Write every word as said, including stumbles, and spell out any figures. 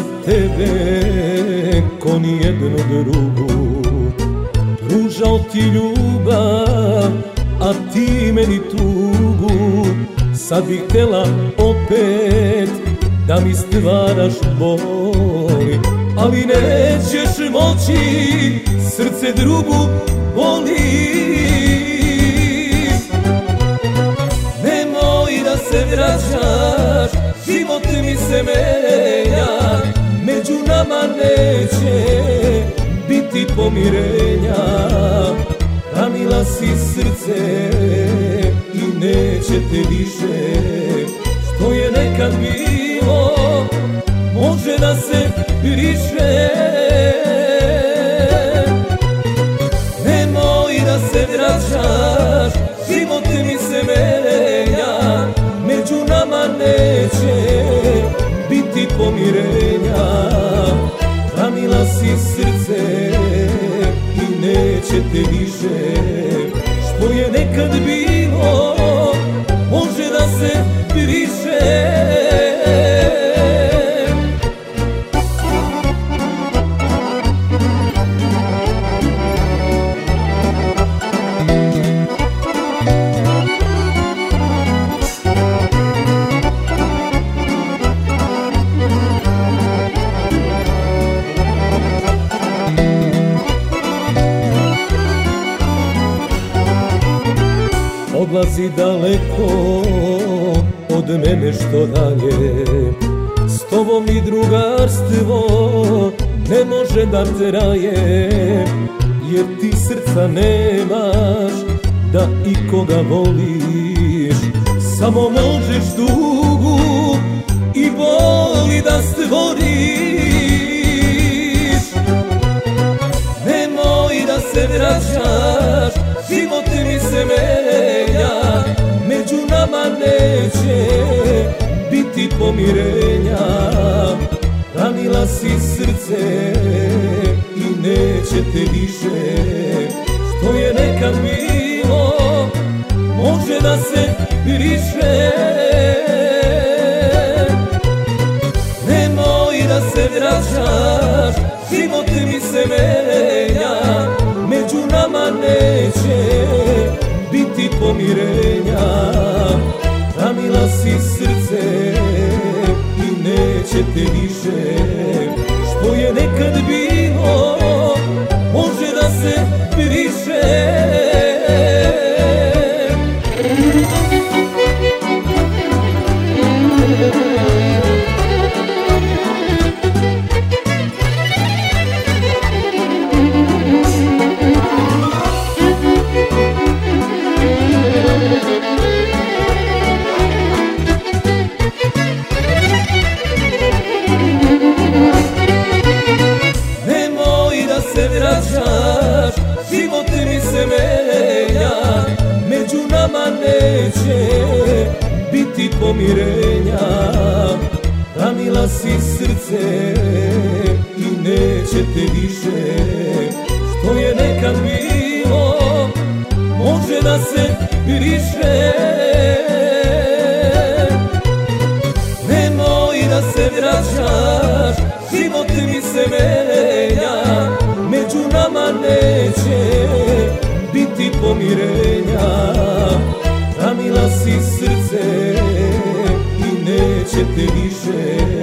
tebe ko nijednu drugu. Pružao ti ljubav, a ti meni tugu. Sad bih htjela opet da mi stvaraš boli, ali nećeš moći, srce drugu voli. Nemoj da se vraćaš, život mi se menja, među nama neće biti pomirenja. Ranila si srce i neće te više, što je nekad bilo može da se briše. Nemoj da se vraćaš, život mi se menja, među nama neće biti pomirenja. Ranila si srce i neće te više, što je nekad bilo može da se briše. Odlazi daleko od mene što dalje, s tobom i drugarstvo ne može da traje, jer ti srca nemaš da ikoga voliš. Samo možeš tugu i boli da stvoriš. Nemoj da se vraćaš, život mi se menja, među nama neće biti pomirenja. Ranila si srce i neće te više, što je nekad bilo može da se briše. Nemoj da se vraćaš, život mi se menja, među nama neće biti pomirenja. Ranila si srce i neće te više, što je nekad bilo može da se briše. Život mi se menja, među nama neće biti pomirenja. Ranila si srce i neće te više, što je nekad bilo može da se briše. Nemoj da se vraćaš, život mi se menja, među nama neće biti pomirenja. Ranila si srce i neće te više,